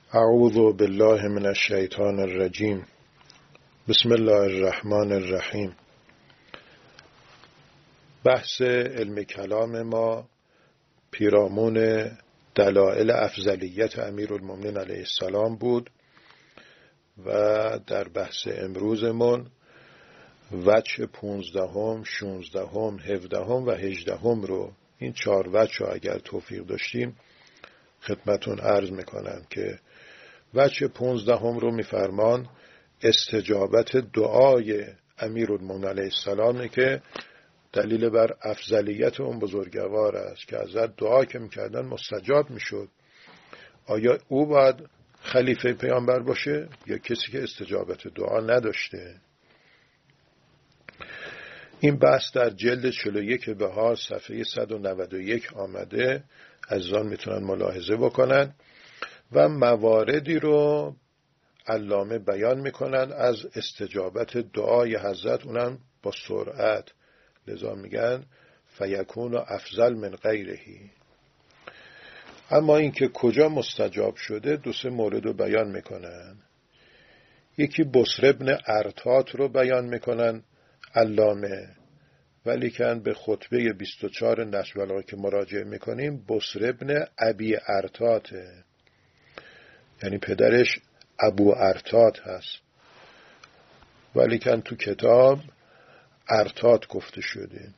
اعوذ بالله من الشیطان الرجیم. بسم الله الرحمن الرحیم. بحث علم کلام ما پیرامون دلائل افضلیت امیرالمومنین علیه السلام بود و در بحث امروزمون وجه 15، 16، 17 و 18 رو، این 4 وجه رو اگر توفیق داشتیم خدمتون عرض میکنم که وجه 15 رو میفرمان استجابت دعای امیرالمومنین علیه السلام که دلیل بر افضلیت اون بزرگوار است که ازت دعا که میکردن مستجاب میشد. آیا او باید خلیفه پیامبر باشه یا کسی که استجابت دعا نداشته؟ این بحث در جلد 41 بهار صفحه 191 آمده، عزیزان میتونن ملاحظه بکنن و مواردی رو علامه بیان میکنن از استجابت دعای حضرت، اونم با سرعت، لذا میگن فیکون افضل من غیرهی. اما اینکه کجا مستجاب شده 2-3 مورد رو بیان میکنن. یکی بصر ابن ارتات رو بیان میکنن علامه، ولی که به خطبه 24 نهج البلاغه که مراجعه میکنیم بصر ابن ابی ارتاته، یعنی پدرش ابو ارتات هست، ولی که تو کتاب ارتات گفته شده.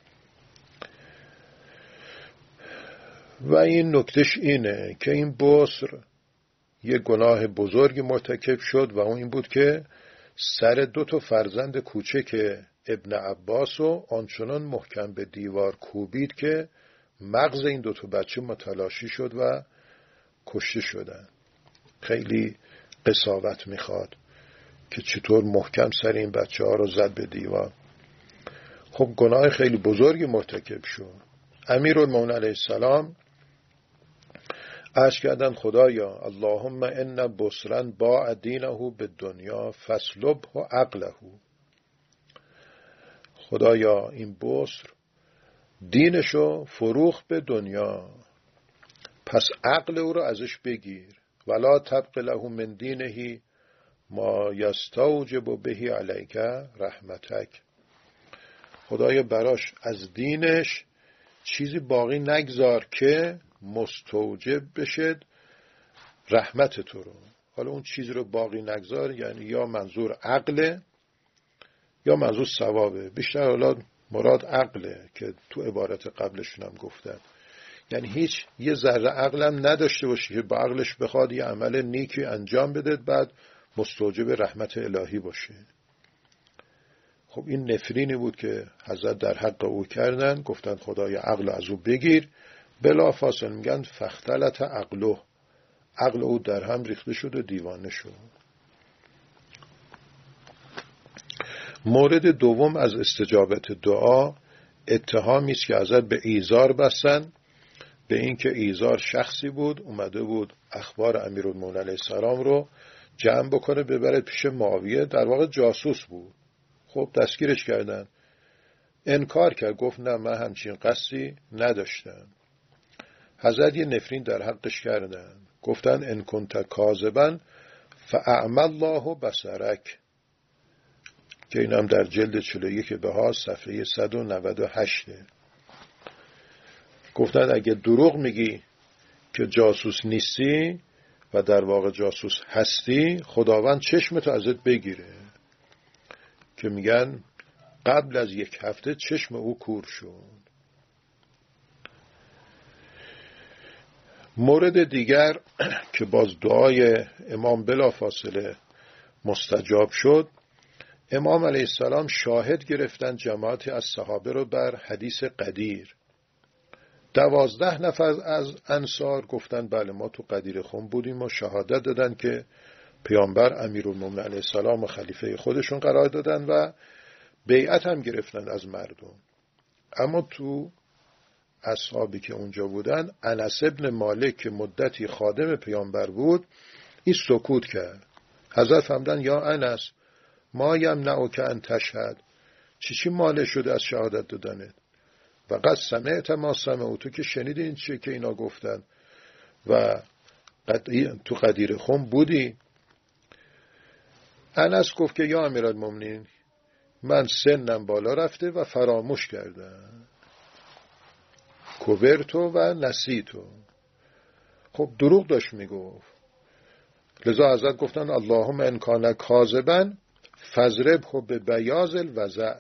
و این نکتش اینه که این بصر یه گناه بزرگی مرتکب شد و اون این بود که سر 2 فرزند کوچک ابن عباس رو آنچنان محکم به دیوار کوبید که مغز این 2 بچه متلاشی شد و کشته شدن. خیلی قساوت میخواد که چطور محکم سر این بچه ها رو زد به دیوار. خب گناه خیلی بزرگی مرتکب شد. امیرالمومنین علیه السلام عرض کردن خدایا اللهم ان بصرا باع دینه بالدنیا فاسلبه عقله. خدایا این بصر دینشو فروخت به دنیا، پس عقل او رو ازش بگیر. ولا تبق له من دینه ما یستوجب به علیک رحمتک. خدایا براش از دینش چیزی باقی نگذار که مستوجب بشد رحمت تو رو. حالا اون چیزی رو باقی نگذار یعنی یا منظور عقله یا منظور ثوابه. بیشتر حالا مراد عقله که تو عبارت قبلشون هم گفتن، یعنی هیچ یه ذره عقلم نداشته باشی که با عقلش بخواد یه عمل نیکی انجام بده بعد مستوجب رحمت الهی باشه. خب این نفرینی بود که حضرت در حق او کردن، گفتن خدای عقل از او بگیر. بلا فاصله میگن فختلت عقله، عقل او در هم ریخته شد و دیوانه شد. مورد دوم از استجابت دعا اتهامی است که حضرت به ایزار بستن، به این که ایزار شخصی بود اومده بود اخبار امیرالمومنین علیه السلام رو جمع بکنه ببره پیش معاویه، در واقع جاسوس بود. خب دستگیرش کردن، انکار کرد، گفت نه من همچین قصدی نداشتم. حضرت یه نفرین در حقش کردن، گفتن ان کنت کاذبا فاعمی الله بصرک، که اینم در جلد 41 بهار صفحه 198. گفتن اگه دروغ میگی که جاسوس نیستی و در واقع جاسوس هستی خداوند چشمتو ازت بگیره، که میگن قبل از 1 هفته چشم او کور شد. مورد دیگر که باز دعای امام بلا فاصله مستجاب شد، امام علیه السلام شاهد گرفتن جماعتی از صحابه رو بر حدیث قدیر. 12 نفر از انصار گفتن بله ما تو قدیر خم بودیم و شهادت دادن که پیامبر امیرالمومنین علیه السلام و خلیفه خودشون قرار دادن و بیعت هم گرفتن از مردم. اما تو اصحابی که اونجا بودن انس ابن مالک که مدتی خادم پیامبر بود این سکوت کرد. حضرت فرمودن یا انس ما یمنعک ان تشهد، چی مانع شده از شهادت دادنت؟ و قد سمعت ما سمعوا، تو که شنیدی این چیه که اینا گفتن و تو غدیر خم بودی؟ انس گفت که یا امیرالمومنین من سنم بالا رفته و فراموش کردم، کبرتو و نسیتو. خب دروغ داشت میگفت. لذا حضرت گفتن اللهم ان کان کاذبا فاضربه ببیاض الوضع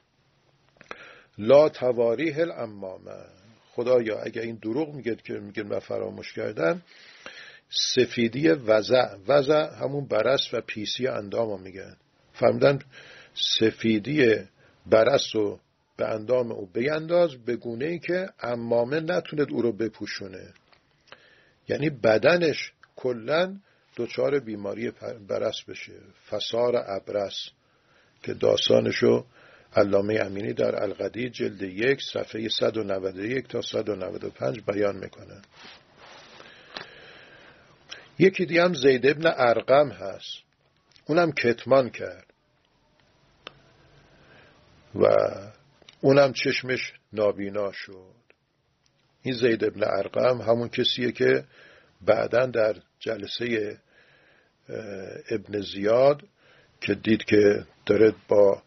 لا تواریه الامامه. خدایا اگه این دروغ میگه که میگه من فراموش کردم، سفیدی وضع همون برس و پیسی اندامو میگن. فهمیدن سفیدی برس رو به اندام او بینداز به گونه‌ای که عمامه نتوند او رو بپوشونه. یعنی بدنش کلن دچار بیماری برس بشه، فسار ابرس، که داستانشو علامه امینی در القدیر جلد 1 صفحه 191 تا 195 بیان میکنه. یکی دیگه هم زید ابن ارقم هست، اونم کتمان کرد و اونم چشمش نابینا شد. این زید ابن ارقم همون کسیه که بعداً در جلسه ابن زیاد که دید که داره با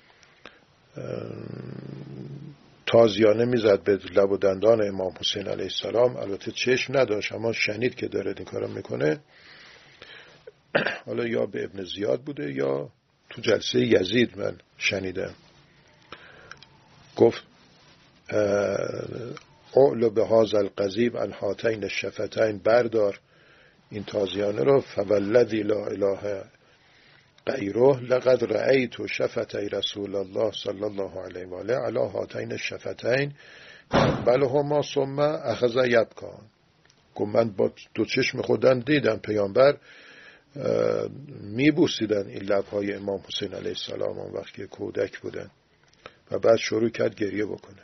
تازیانه میزد به لب و دندان امام حسین علیه السلام، البته چشم نداشت اما شنید که داره این کارو میکنه. حالا یا به ابن زیاد بوده یا تو جلسه یزید من شنیدم. گفت اعلو به هذا القضیب عن هاتین الشفتین، بردار این تازیانه رو، فوالذی لا اله غیره لقد رأیت شفتي رسول الله صلی الله علیه و آله علی هاتین الشفتین بلهما ثم اخذ یبکان. گفت من با دو چشم خودم دیدم پیامبر میبوسیدن این لبهای امام حسین علیه السلام اون وقت که کودک بودن و بعد شروع کرد گریه بکنه.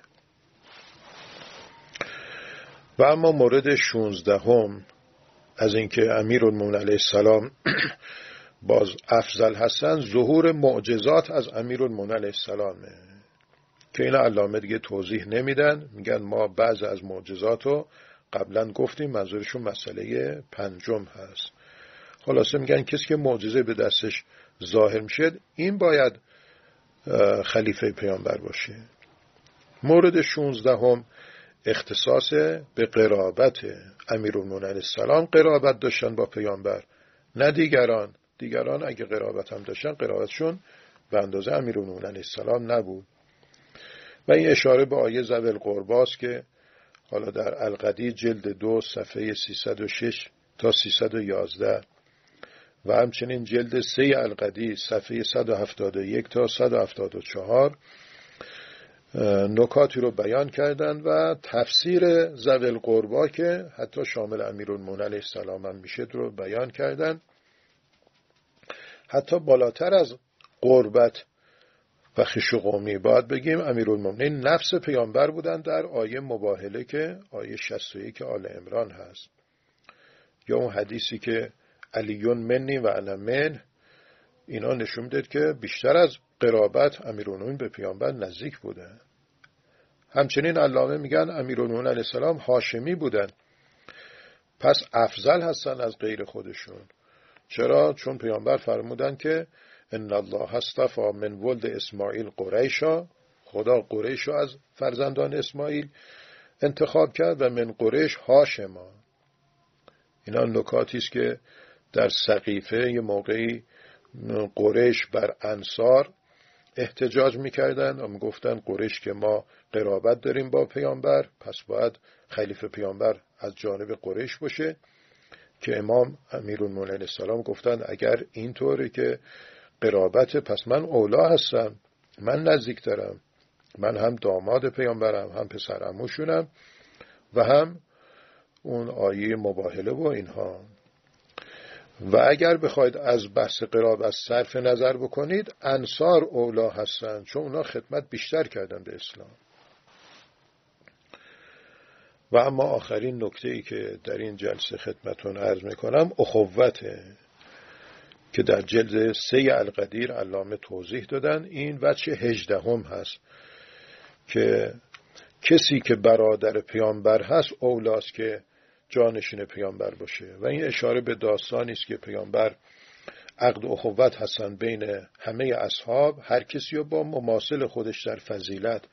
و اما مورد 16 از اینکه امیرالمومنین علیه السلام باز افضل هستن، ظهور معجزات از امیرالمومنین علیه السلامه که این علامه دیگه توضیح نمیدن، میگن ما بعض از معجزاتو قبلا گفتیم، منظورشون مسئله 5 هست. خلاصه میگن کسی که معجزه به دستش ظاهر میشه این باید خلیفه پیامبر باشه. مورد 16 اختصاص به قرابت امیرالمومنین علیه السلام، قرابت داشتن با پیامبر، نه دیگران. دیگران اگه قرابت هم داشتن قرابتشون به اندازه امیرالمومنین علیه السلام نبود. و این اشاره به آیه ذوی القرباست که حالا در القدیر جلد 2 صفحه 306 تا 311 و همچنین جلد 3 القدیر صفحه 171 تا 174 نکاتی رو بیان کردن و تفسیر ذوی القربا که حتی شامل امیرالمومنین علیه السلام هم میشه رو بیان کردن. حتی بالاتر از قربت و خویش قومی باید بگیم امیرالمومنین نفس پیامبر بودن در آیه مباهله که آیه 61 آل عمران هست، یا اون حدیثی که علیون منی و انا من. اینا نشون میده که بیشتر از قرابت امیرالمومنین به پیامبر نزدیک بودن. همچنین علامه میگن امیرالمومنین علیه السلام هاشمی بودن، پس افضل هستن از غیر خودشون. چرا؟ چون پیامبر فرمودن که ان الله اصطفى من ولد اسماعیل قریشا، خدا قریش رو از فرزندان اسماعیل انتخاب کرد و من قریش هاشما. اینا نکاتی است که در سقیفه یه موقعی قریش بر انصار احتجاج میکردن و میگفتن قریش که ما قرابت داریم با پیامبر پس باید خلیفه پیامبر از جانب قریش باشه، که امام امیرالمومنین علیه السلام گفتن اگر اینطوره که قرابت پس من اولا هستم، من نزدیکترم، من هم داماد پیامبرم هم پسر عموشونم و هم اون آیه مباهله و اینها. و اگر بخواید از بحث قرابت صرف نظر بکنید انصار اولا هستن، چون اونا خدمت بیشتر کردن به اسلام. و اما آخرین نکته‌ای که در این جلسه خدمتون عرض میکنم اخوته که در جلد 3 القدیر علامه توضیح دادن. این وجه 18 هست که کسی که برادر پیامبر هست اولاست که جانشین پیامبر باشه. و این اشاره به داستانی است که پیامبر عقد اخوت هستن بین همه اصحاب، هر کسی رو با مماثل خودش در فضیلت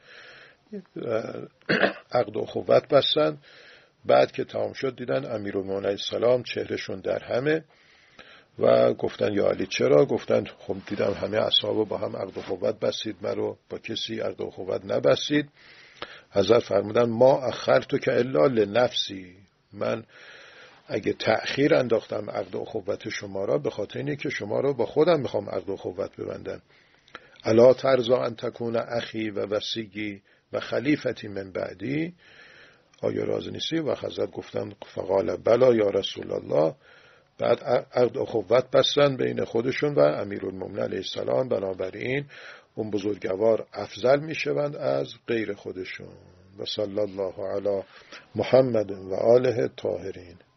عقد اخوت بستن. بعد که تمام شد دیدن امیرالمومنین علیه السلام چهرهشون در همه و گفتن یا علی چرا؟ گفتن خب دیدم همه اصحاب با هم عقد اخوت بستید، مرا با کسی عقد اخوت نبستید. حضرت فرمودن ما اخرتو که الا لنفسی، من اگه تأخیر انداختم عقد اخوت شما را به خاطر اینه که شما را با خودم میخوام عقد اخوت ببندم. الا ترضا ان تکون اخی و وصیی و خلیفتی من بعدی، آیا راضی نیستی؟ و حضرت گفتن فقال بلا یا رسول الله. بعد عقد اخوت بستن بین خودشون و امیرالمومنین علیه السلام. بنابراین اون بزرگوار افضل میشوند از غیر خودشون. و صلی الله علی محمد و آله الطاهرین.